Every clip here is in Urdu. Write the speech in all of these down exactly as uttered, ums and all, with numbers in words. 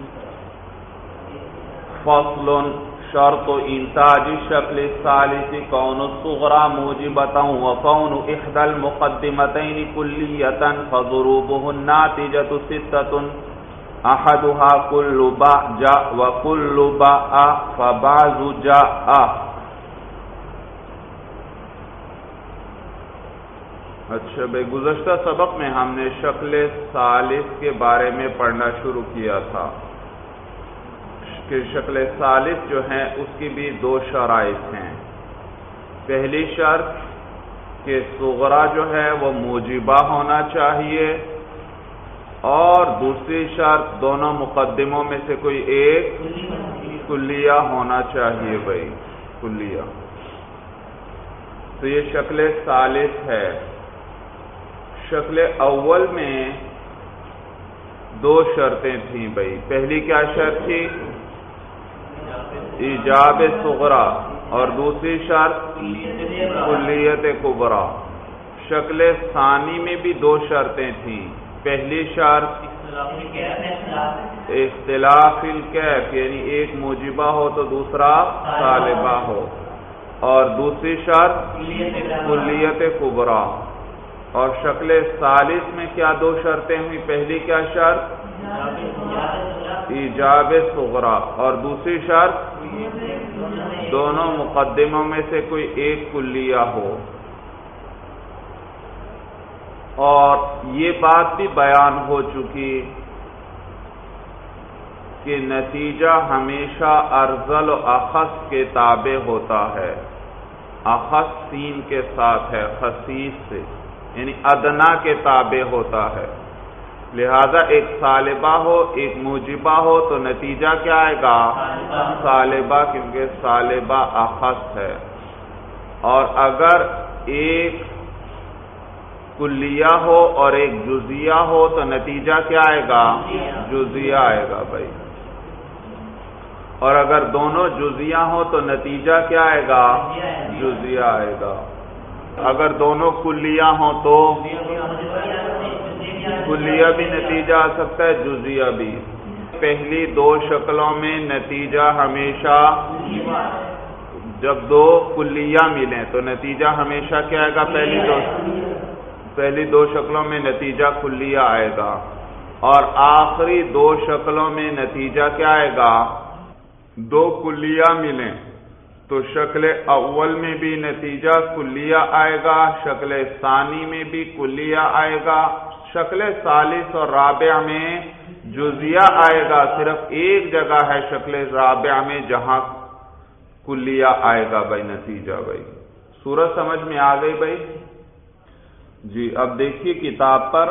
فصل شرط انتاج الشکل الثالث کون الصغرى موجبة وکون احدى المقدمتين كلية فضروبه الناتجة ستة احدها كل باء جاء وكل باء فبعض جاء. اچھا بھائی، گزشتہ سبق میں ہم نے شکل ثالث کے بارے میں پڑھنا شروع کیا تھا کہ شکل ثالث جو ہے اس کی بھی دو شرائط ہیں. پہلی شرط کہ صغرا جو ہے وہ موجبہ ہونا چاہیے، اور دوسری شرط دونوں مقدموں میں سے کوئی ایک کلیہ ہونا چاہیے. بھائی کلیہ تو یہ شکل ثالث ہے. شکل اول میں دو شرطیں تھیں بھائی. پہلی کیا شرط تھی؟ ایجاب صغرا، اور دوسری شرط کلیت کبرا. شکل ثانی میں بھی دو شرطیں تھیں. پہلی شرط اختلاف الکیف، یعنی ایک موجبہ ہو تو دوسرا طالبہ ہو، اور دوسری شرط کلیت کبرا. اور شکل ثالث میں کیا دو شرطیں ہوئی؟ پہلی کیا شرط؟ ایجاب صغرا، اور دوسری شرط دونوں مقدموں میں سے کوئی ایک کلیہ ہو. اور یہ بات بھی بیان ہو چکی کہ نتیجہ ہمیشہ ارذل و اخص کے تابع ہوتا ہے. اخص سین کے ساتھ ہے، خصیص سے، یعنی ادنا کے تابع ہوتا ہے. لہذا ایک طالبہ ہو ایک موجبہ ہو تو نتیجہ کیا آئے گا؟ طالبہ، کیونکہ طالبہ اخص ہے. اور اگر ایک کلیہ ہو اور ایک جزیہ ہو تو نتیجہ کیا آئے گا؟ جزیہ آئے گا بھائی. اور اگر دونوں جزیہ ہو تو نتیجہ کیا آئے گا؟ جزیہ آئے گا. اگر دونوں کلیہ ہوں تو کلیہ بھی نتیجہ آ سکتا ہے، جزیہ بھی. پہلی دو شکلوں میں نتیجہ ہمیشہ، جب دو کلیہ ملیں تو نتیجہ ہمیشہ کیا آئے گا؟ پہلی دو پہلی دو شکلوں میں نتیجہ کلیہ آئے گا. اور آخری دو شکلوں میں نتیجہ کیا آئے گا؟ دو کلیہ ملیں تو شکل اول میں بھی نتیجہ کلیہ آئے گا، شکل ثانی میں بھی کلیہ آئے گا، شکل ثالث اور رابع میں جزیہ آئے گا. صرف ایک جگہ ہے شکل رابع میں جہاں کلیہ آئے گا بھائی نتیجہ. بھائی صورت سمجھ میں آ گئی بھائی جی. اب دیکھیے کتاب پر،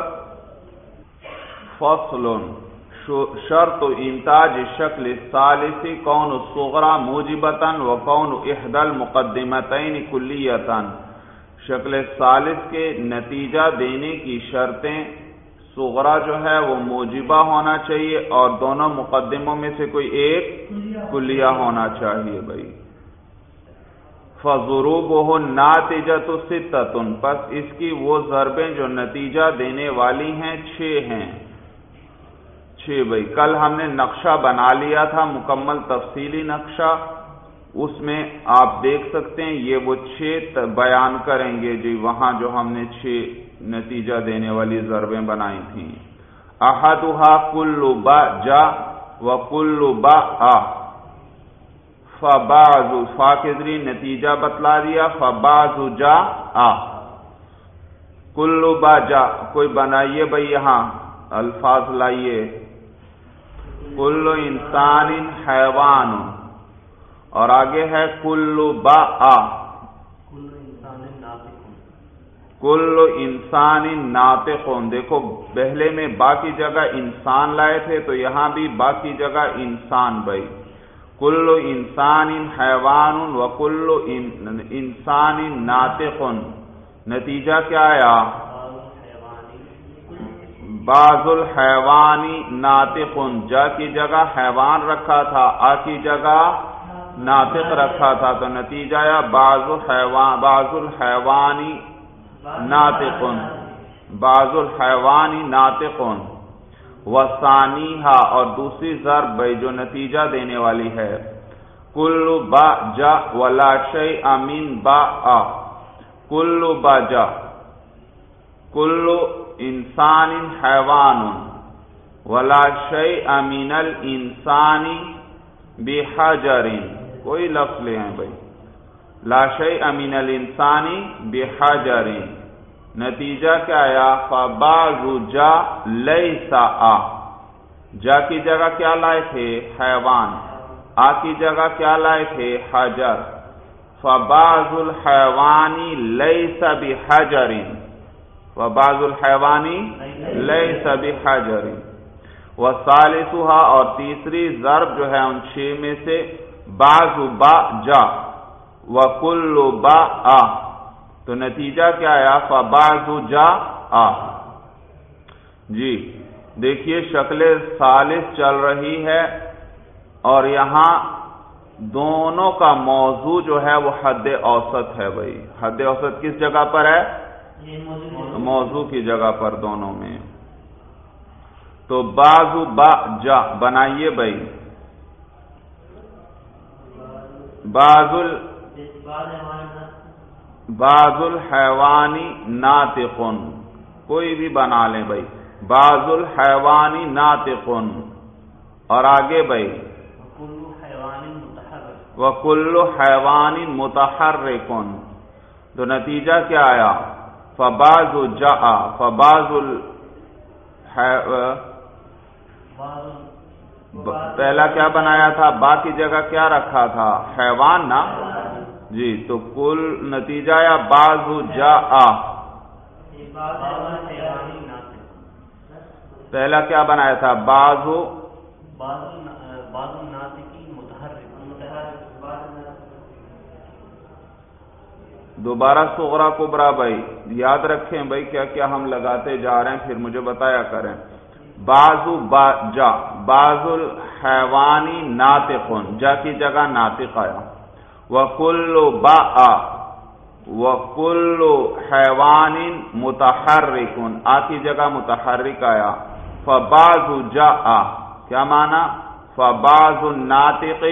فصل شرط انتاج الشکل الثالث کون الصغرى موجبة وکون احدى المقدمتين کلیة. شکل ثالث کے نتیجہ دینے کی شرطیں صغرا جو ہے وہ موجبہ ہونا چاہیے اور دونوں مقدموں میں سے کوئی ایک کلیہ ہونا چاہیے. بھائی فضروبه الناتجة ستة، پس اس کی وہ ضربیں جو نتیجہ دینے والی ہیں چھ ہیں. چھ بھائی. کل ہم نے نقشہ بنا لیا تھا، مکمل تفصیلی نقشہ، اس میں آپ دیکھ سکتے ہیں یہ وہ چھ بیان کریں گے جی. وہاں جو ہم نے چھ نتیجہ دینے والی ضربیں بنائی تھیں. احدها کل با جا وکل با آ، فبعض فا کے ذریعے نتیجہ بتلا دیا، فبعض جا آ. کل با جا، کوئی بنائیے بھائی یہاں الفاظ لائیے. کل انسان حیوان، اور آگے ہے کل با آ، کل انسان ناطق. دیکھو پہلے میں با کی جگہ انسان لائے تھے تو یہاں بھی با کی جگہ انسان. بھائی کل انسان حیوان وکل انسان ناطق، نتیجہ کیا آیا؟ بعض الحیوانی ناطق. جا کی جگہ حیوان رکھا تھا، آ کی جگہ ناطق رکھا تھا تو نتیجہ آیا بعض الحیوان بعض الحیوانی ناطق، بعض الحیوانی ناطق. وثانیہا اور دوسری ضرب بھائی جو نتیجہ دینے والی ہے، کل با جا ولا شیء من با آ، کل با جا، کل انسان حیوان ولا شیء من الانسان بحجر، کوئی لفظ لے ہیں بھائی، لا شیء من الانسان بحجر، نتیجہ کیا آیا؟ فبعض جا لیس آ، جا کی جگہ کیا لائے تھے؟ حیوان، آ کی جگہ کیا لائے تھے؟ حجر، فبعض الحیوان لیس بحجر، وبعض الحیوان لیس بحجر، وثالثھا اور تیسری ضرب جو ہے ان چھ میں سے بعض با جا وکل با آ، تو نتیجہ کیا آیا؟ فبعض جا آ۔ جی دیکھیے شکل ثالث چل رہی ہے اور یہاں دونوں کا موضوع جو ہے وہ حد اوسط ہے بھائی، حد اوسط کس جگہ پر ہے؟ موضوع کی جگہ پر دونوں میں، تو بعض با جا بنائیے بھائی، بعض ال بعض الحیوانی ناطقن، کوئی بھی بنا لیں بھائی، بعض الحیوانی ناطقن، اور آگے بھائی وکل حیوان متحرکن، تو نتیجہ کیا آیا؟ فبعض جاء، فبعض ال پہلا کیا بنایا تھا؟ با کی جگہ کیا رکھا تھا؟ حیوان نا، جی تو کل نتیجہ یا بعض جاء، پہلا کیا بنایا تھا؟ بعض دوبارہ صغرا کبرا بھائی یاد رکھیں بھائی، کیا کیا ہم لگاتے جا رہے ہیں پھر مجھے بتایا کریں۔ بعض با جا، بعض الحیوانی ناطقن، جا کی جگہ ناطق آیا، وکل با آ، وکل حیوان متحرکن، آ کی جگہ متحرک آیا، فبعض جا آ، کیا معنی؟ فبعض الناطق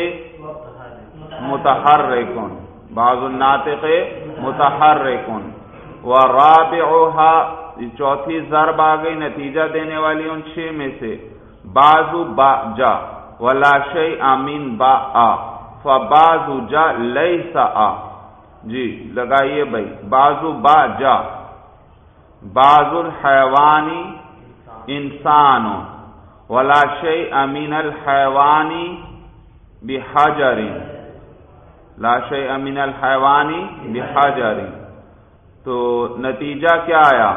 متحرکن، بعض الناطق متحرکن، ورابعھا چوتھی ضرب آ گئی نتیجہ دینے والی ان چھ میں سے، بعض با جا ولا شیء من با آ، فبعض جا لیس آ، جی لگائیے بھائی، بعض با جا، بعض الحیوانی انسان ولا شیء من الحیوان بحجر، لا شیء من الحیوان بحجر، تو نتیجہ کیا آیا؟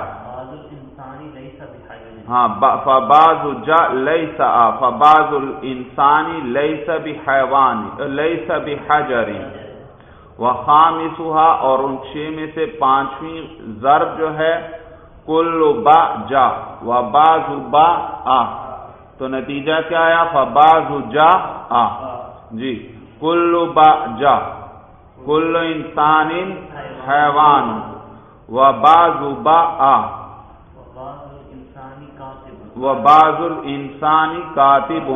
ہاں فبعض جا لیس آ، فبعض الانسان لیس بحیوان لیس بحجر، وخامسھا اور ان چھ میں سے پانچویں ضرب جو ہے کل با جا وبعض با آ، تو نتیجہ کیا آیا؟ فبعض جا آ، جی کل با جا، کل انسان حیوان، وبعض با آ، وبعض الانسان کاتب،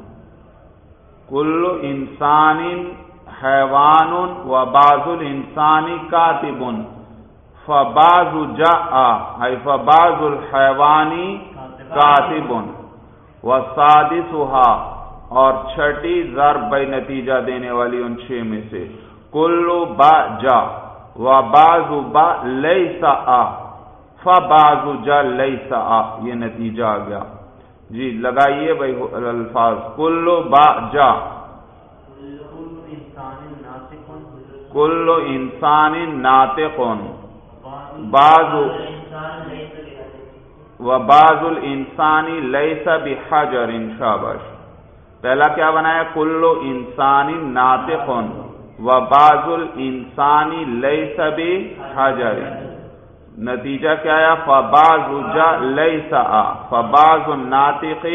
کل انسان حیوان وبعض الانسان کاتب، فبعض جاء ای فبعض الحیوان کاتب، وسادسھا اور چھٹی ضرب بھائی نتیجہ دینے والی ان چھ میں سے، کل با جا وبعض با لیس آ، فبعض جا لیس آ، یہ نتیجہ آ گیا۔ جی لگائیے بھائی الفاظ، کل با جا، کل انسان ناطق، بعض وبعض الانسان لیس بحجر، شاباش، پہلا کیا بنایا؟ کل انسان ناطق وبعض الانسان لیس بحجر، نتیجہ کیا آیا؟ فبعض جا لیس آ، فبعض الناطق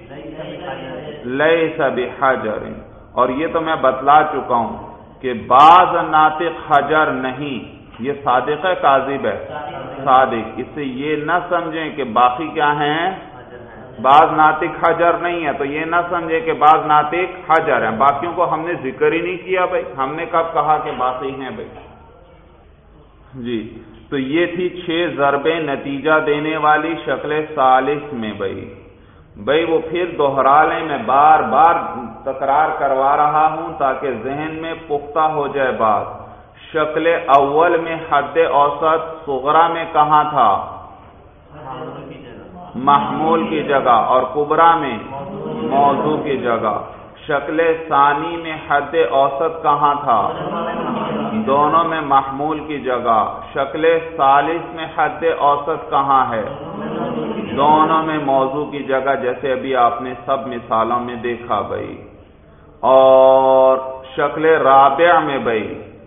لیس بحجر، اور یہ تو میں بتلا چکا ہوں کہ بعض ناطق حجر نہیں، یہ صادق ہے کاذب ہے؟ صادق، اس سے یہ نہ سمجھیں کہ باقی کیا ہیں؟ بعض ناطق حجر نہیں ہے، تو یہ نہ سمجھے کہ بعض ناطق حجر ہیں، باقیوں کو ہم نے ذکر ہی نہیں کیا بھائی، ہم نے کب کہا کہ باقی ہیں بھائی؟ جی تو یہ تھی چھ ضربیں نتیجہ دینے والی شکل ثالث میں بھائی بھائی وہ پھر دوہرا لیں، میں بار بار تکرار کروا رہا ہوں تاکہ ذہن میں پختہ ہو جائے بات۔ شکل اول میں حد اوسط صغرا میں کہاں تھا؟ محمول کی جگہ، اور کبرا میں موضوع کی جگہ۔ شکل ثانی میں حد اوسط کہاں تھا؟ دونوں میں محمول کی جگہ۔ شکل ثالث میں حد اوسط کہاں ہے؟ دونوں میں موضوع کی جگہ، جیسے ابھی آپ نے سب مثالوں میں دیکھا بھائی۔ اور شکل رابع میں بھائی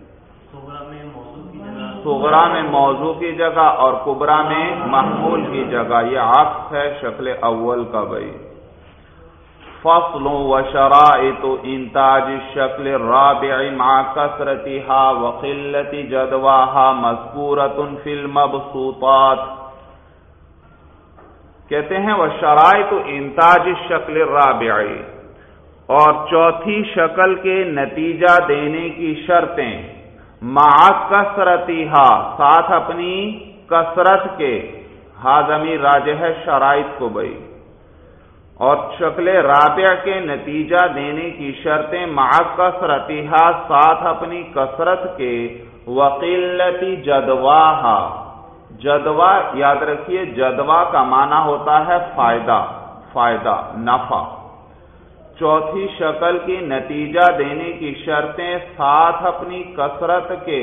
صغرا میں موضوع کی جگہ اور کبرا میں محمول کی جگہ، یہ عکس ہے شکل اول کا بھائی۔ فصل و شرائط انتاج الشکل الرابع مع کثرتها وقلت جدواها مذکورۃ فی المبسوطات۔ کہتے ہیں وہ شرائط انتاج الشکل الرابع، اور چوتھی شکل کے نتیجہ دینے کی شرطیں، مع کثرتها ساتھ اپنی کثرت کے، ہا ضمیر راجع ہے شرائط کو بھائی، اور شکل رابع کے نتیجہ دینے کی شرطیں مع کثرتها ساتھ اپنی کثرت کے، وقلت جدواها جدوا یاد رکھیے، جدوا کا معنی ہوتا ہے فائدہ، فائدہ نفع۔ چوتھی شکل کی نتیجہ دینے کی شرطیں ساتھ اپنی کثرت کے،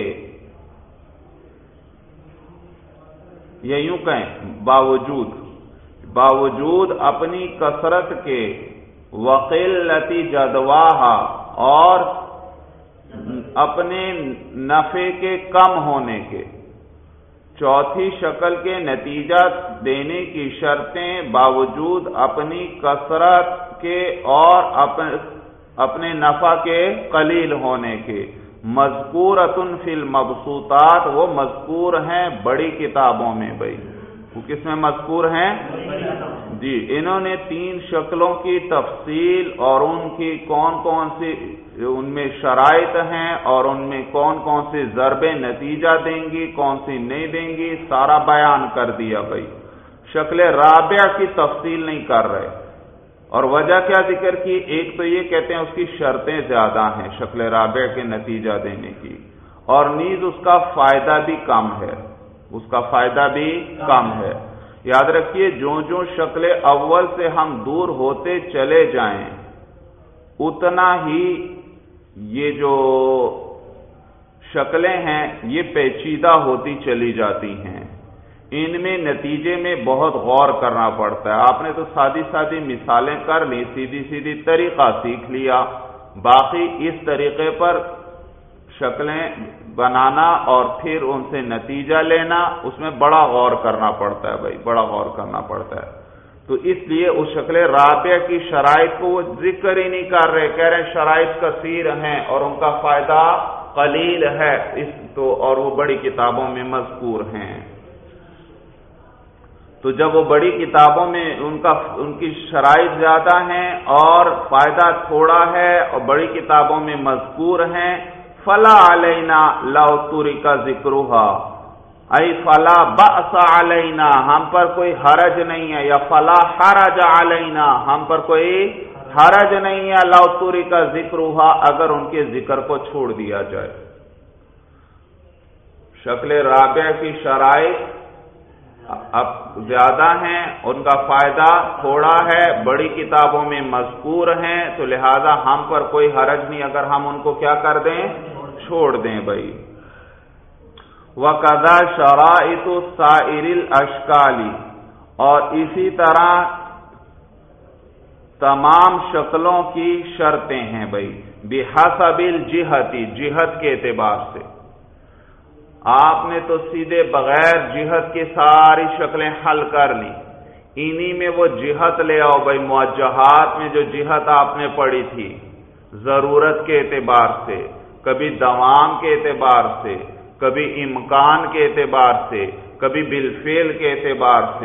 یا یوں کہیں باوجود باوجود اپنی کثرت کے، وقلت جدواہا اور اپنے نفع کے کم ہونے کے۔ چوتھی شکل کے نتیجہ دینے کی شرطیں باوجود اپنی کثرت کے اور اپنے نفع کے قلیل ہونے کے، مذکورۃ فی المبسوطات وہ مذکور ہیں بڑی کتابوں میں بھائی، وہ کس میں مذکور ہیں؟ جی انہوں نے تین شکلوں کی تفصیل اور ان کی کون کون سی ان میں شرائط ہیں اور ان میں کون کون سی ضربیں نتیجہ دیں گی، کون سی نہیں دیں گی، سارا بیان کر دیا بھائی۔ شکل رابع کی تفصیل نہیں کر رہے، اور وجہ کیا ذکر کی؟ ایک تو یہ کہتے ہیں اس کی شرطیں زیادہ ہیں شکل رابع کے نتیجہ دینے کی، اور نیز اس کا فائدہ بھی کم ہے، اس کا فائدہ بھی کم ہے۔ یاد رکھیے جو جو شکل اول سے ہم دور ہوتے چلے جائیں اتنا ہی یہ جو شکلیں ہیں یہ پیچیدہ ہوتی چلی جاتی ہیں، ان میں نتیجے میں بہت غور کرنا پڑتا ہے۔ آپ نے تو سادی سادی مثالیں کر لی، سیدھی سیدھی طریقہ سیکھ لیا، باقی اس طریقے پر شکلیں بنانا اور پھر ان سے نتیجہ لینا، اس میں بڑا غور کرنا پڑتا ہے بھائی، بڑا غور کرنا پڑتا ہے۔ تو اس لیے اس شکل رابع کی شرائط کو وہ ذکر ہی نہیں کر رہے، کہہ رہے ہیں شرائط کثیر ہیں اور ان کا فائدہ قلیل ہے، اس تو اور وہ بڑی کتابوں میں مذکور ہیں۔ تو جب وہ بڑی کتابوں میں ان کا ان کی شرائط زیادہ ہیں اور فائدہ تھوڑا ہے اور بڑی کتابوں میں مذکور ہیں، فلا علینا لو ترک ذکرھا، ای فلا بأس علینا ہم پر کوئی حرج نہیں ہے، یا فلا حرج علینا ہم پر کوئی حرج نہیں ہے، لو ترک ذکرھا اگر ان کے ذکر کو چھوڑ دیا جائے۔ شکل رابع کی شرائط اب زیادہ ہیں، ان کا فائدہ تھوڑا ہے، بڑی کتابوں میں مذکور ہیں، تو لہذا ہم پر کوئی حرج نہیں اگر ہم ان کو کیا کر دیں، چھوڑ دیں بھائی۔ وَقَذَا شَرَائِطُ سَائِرِ الْأَشْكَالِ، اور اسی طرح تمام شکلوں کی شرطیں ہیں بھائی، بِحَسَبِ الْجِهَةِ جہت کے اعتبار سے۔ آپ نے تو سیدھے بغیر جہت کی ساری شکلیں حل کر لی، انہی میں وہ جہت لے آؤ بھائی، موجہات میں جو جہت آپ نے پڑھی تھی ضرورت کے اعتبار سے، کبھی دوام کے اعتبار سے، کبھی امکان کے اعتبار سے، کبھی بالفعل کے اعتبار سے،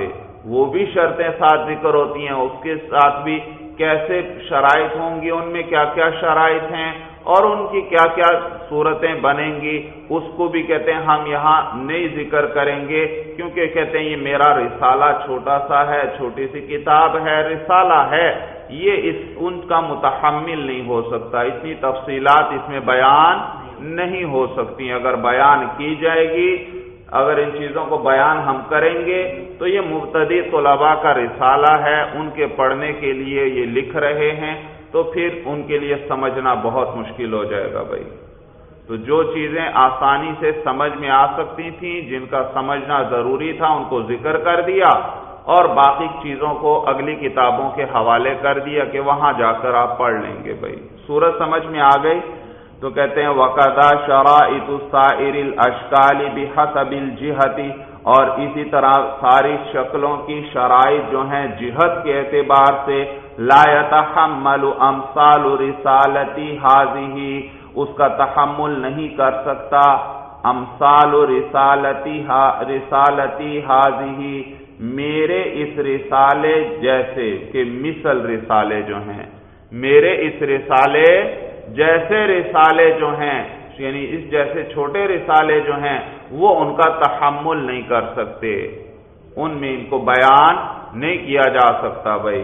وہ بھی شرطیں ساتھ ذکر ہوتی ہیں، اس کے ساتھ بھی کیسے شرائط ہوں گی، ان میں کیا کیا شرائط ہیں اور ان کی کیا کیا صورتیں بنیں گی، اس کو بھی کہتے ہیں ہم یہاں نہیں ذکر کریں گے، کیونکہ کہتے ہیں یہ میرا رسالہ چھوٹا سا ہے، چھوٹی سی کتاب ہے، رسالہ ہے، یہ اس ان کا متحمل نہیں ہو سکتا، اتنی تفصیلات اس میں بیان نہیں ہو سکتی۔ اگر بیان کی جائے گی، اگر ان چیزوں کو بیان ہم کریں گے تو یہ مبتدی طلباء کا رسالہ ہے، ان کے پڑھنے کے لیے یہ لکھ رہے ہیں، تو پھر ان کے لیے سمجھنا بہت مشکل ہو جائے گا بھائی۔ تو جو چیزیں آسانی سے سمجھ میں آ سکتی تھیں، جن کا سمجھنا ضروری تھا، ان کو ذکر کر دیا، اور باقی چیزوں کو اگلی کتابوں کے حوالے کر دیا کہ وہاں جا کر آپ پڑھ لیں گے بھائی۔ سورت سمجھ میں آ گئی؟ تو کہتے ہیں وَقَذَا شَرَائِطُ سَائِرِ الْأَشْكَالِ بِحَسَبِ الْجِهَةِ، اور اسی طرح ساری شکلوں کی شرائط جو ہیں جہت کے اعتبار سے، لا يتحمل امثال رسالتی ہذہ، اس کا تحمل نہیں کر سکتا امثال رسالتی رسالتی ہذہ، میرے اس رسالے جیسے، کہ مثل رسالے جو ہیں، میرے اس رسالے جیسے رسالے جو ہیں، یعنی اس جیسے چھوٹے رسالے جو ہیں وہ ان کا تحمل نہیں کر سکتے، ان میں ان کو بیان نہیں کیا جا سکتا بھائی۔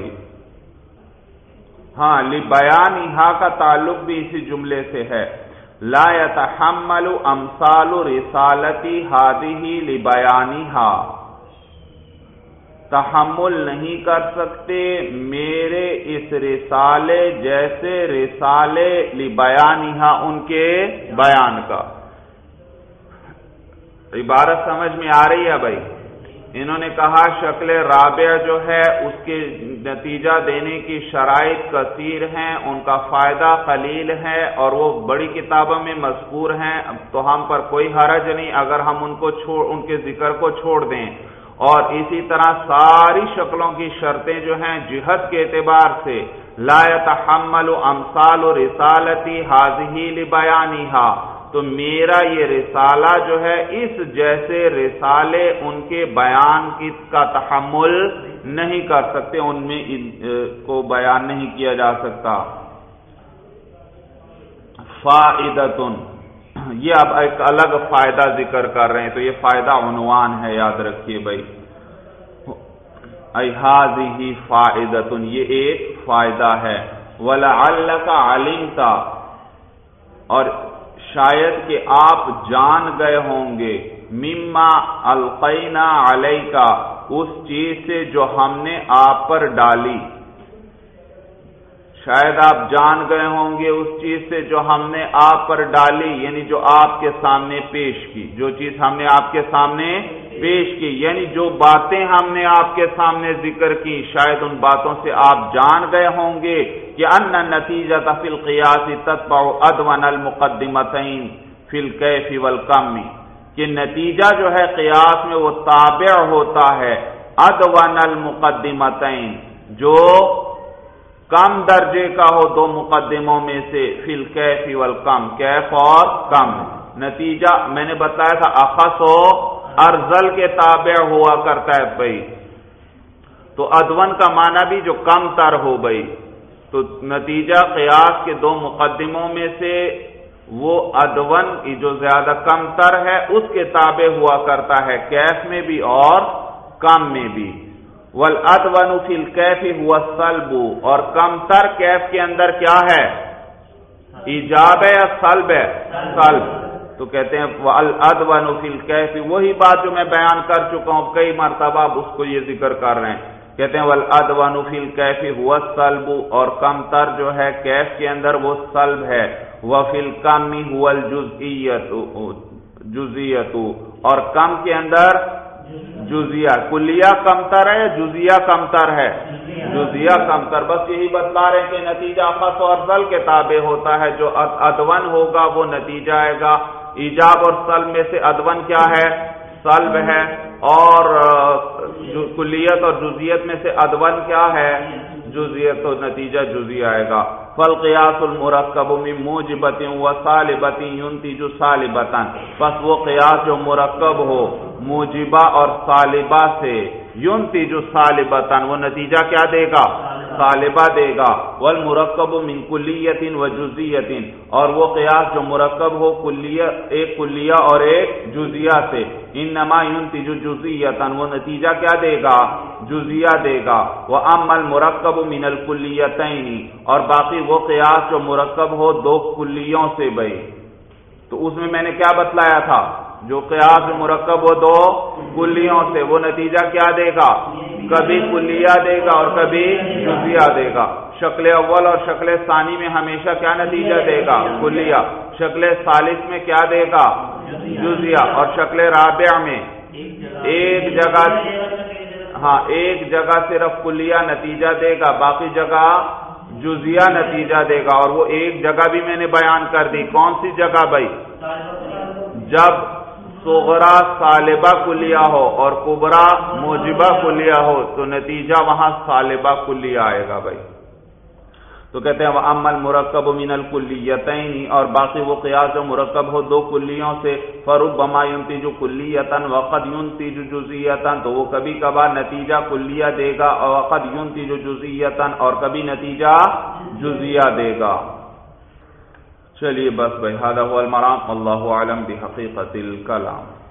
ہاں، لِبَيَانِهَا کا تعلق بھی اسی جملے سے ہے، لا يتحمل امثال رسالتی هذه لِبَيَانِهَا، تحمل نہیں کر سکتے میرے اس رسالے جیسے رسالے لِبَيَانِهَا، ان کے بیان کا۔ عبارت سمجھ میں آ رہی ہے بھائی؟ انہوں نے کہا شکل رابعہ جو ہے اس کے نتیجہ دینے کی شرائط کثیر ہیں، ان کا فائدہ قلیل ہے، اور وہ بڑی کتابوں میں مذکور ہیں، تو ہم پر کوئی حرج نہیں اگر ہم ان کو چھوڑ ان کے ذکر کو چھوڑ دیں۔ اور اسی طرح ساری شکلوں کی شرطیں جو ہیں جہت کے اعتبار سے، لا يتحمل امثال رسالتی هذه لبیانها، تو میرا یہ رسالہ جو ہے اس جیسے رسالے ان کے بیان کی کا تحمل نہیں کر سکتے، ان میں کو بیان نہیں کیا جا سکتا۔ فائدتن، یہ اب ایک الگ فائدہ ذکر کر رہے ہیں، تو یہ فائدہ عنوان ہے، یاد رکھیے بھائی، ای ہذہ فائدتن، یہ ایک فائدہ ہے۔ وَلَعَلَّكَ عَلِمْتَ، اور شاید کہ آپ جان گئے ہوں گے، مما القینا علیک، اس چیز سے جو ہم نے آپ پر ڈالی، شاید آپ جان گئے ہوں گے اس چیز سے جو ہم نے آپ پر ڈالی، یعنی جو آپ کے سامنے پیش کی، جو چیز ہم نے آپ کے سامنے پیش کی، یعنی جو باتیں ہم نے آپ کے سامنے ذکر کی، شاید ان باتوں سے آپ جان گئے ہوں گے کہ ان النتیجۃ فی القیاس تتبع ادون المقدمتین فی الکیف والکم، کہ نتیجہ جو ہے قیاس میں وہ تابع ہوتا ہے ادون المقدمتین، جو کم درجے کا ہو دو مقدموں میں سے، فی الکیف والکم، کیف اور کم۔ نتیجہ میں نے بتایا تھا اخص و ارذل کے تابع ہوا کرتا ہے بھائی، تو ادون کا معنی بھی جو کم تر ہو بھائی، تو نتیجہ قیاس کے دو مقدموں میں سے وہ ادون جو زیادہ کم تر ہے اس کے تابع ہوا کرتا ہے، کیف میں بھی اور کم میں بھی۔ والادون فی الکیف هو السلب، اور کم تر کیف کے اندر کیا ہے؟ ایجاب ہے یا سلب ہے؟ سلب۔ تو کہتے ہیں والادون فی الکیف، وہی بات جو میں بیان کر چکا ہوں کئی مرتبہ، اس کو یہ ذکر کر رہے ہیں، کہتے ہیں والادون فی الکیف هو السلب، اور کم تر جو ہے کیف کے اندر وہ سلب ہے، وفی الکم هو الجزئیت جزئیت، اور کم کے اندر جزیہ، کلیہ کم تر ہے یا جزیہ کم تر ہے؟ جزیہ کم تر۔ بس یہی بتلا رہے ہیں کہ نتیجہ خاص اور افضل کے تابع ہوتا ہے، جو ادون ہوگا وہ نتیجہ آئے گا۔ ایجاب اور سلب میں سے ادون کیا ہے؟ سلب ہے، اور کلیت اور جزیت میں سے ادون کیا ہے؟ جزیت، تو نتیجہ جزی آئے گا۔ فالقیاس المرکب من موجبۃ و سالبۃ ينتج سالبۃ، پس وہ قیاس جو مرکب ہو، موجبہ اور سالبہ سے ینتج سالبتاً وہ نتیجہ کیا دے گا؟ سالبہ دے گا. والمرکب من کلیت و جزیت اور وہ قیاس جو مرکب ہو کلیہ ایک کلیہ اور ایک جزیہ سے انما ینتج جزیتاً وہ نتیجہ کیا دے گا؟ جزیہ دے گا. واما المرکب من الکلیتین اور باقی وہ قیاس جو مرکب ہو دو کلیوں سے بھائی تو اس میں میں نے کیا بتلایا تھا؟ جو قیاس مرکب ہو دو کلیوں سے وہ نتیجہ کیا دے گا؟ کبھی کلیہ دے گا اور کبھی جزیہ دے گا. شکل اول اور شکل ثانی میں ہمیشہ کیا نتیجہ دے گا؟ کلیہ. شکل ثالث میں کیا دے گا؟ جزیہ. اور شکل رابع میں ایک جگہ ہاں ایک جگہ صرف کلیہ نتیجہ دے گا باقی جگہ جزیہ نتیجہ دے گا. اور وہ ایک جگہ بھی میں نے بیان کر دی. کون سی جگہ بھائی؟ جب صغرا سالبہ کلیہ ہو اور کبرا موجبہ کلیہ ہو تو نتیجہ وہاں سالبہ کلیہ آئے گا بھائی. تو کہتے ہیں واما المرکب من الکلیتین اور باقی وہ قیاس جو مرکب ہو دو کلیوں سے فربما ینتج کلیۃ وقد ینتج جزیۃ تو وہ کبھی کبھار نتیجہ کلیہ دے گا اور وقد ینتج جزیۃ اور کبھی نتیجہ جزیہ دے گا. چلیے بس بھائی هذا هو المرام والله اعلم بحقیقت الکلام.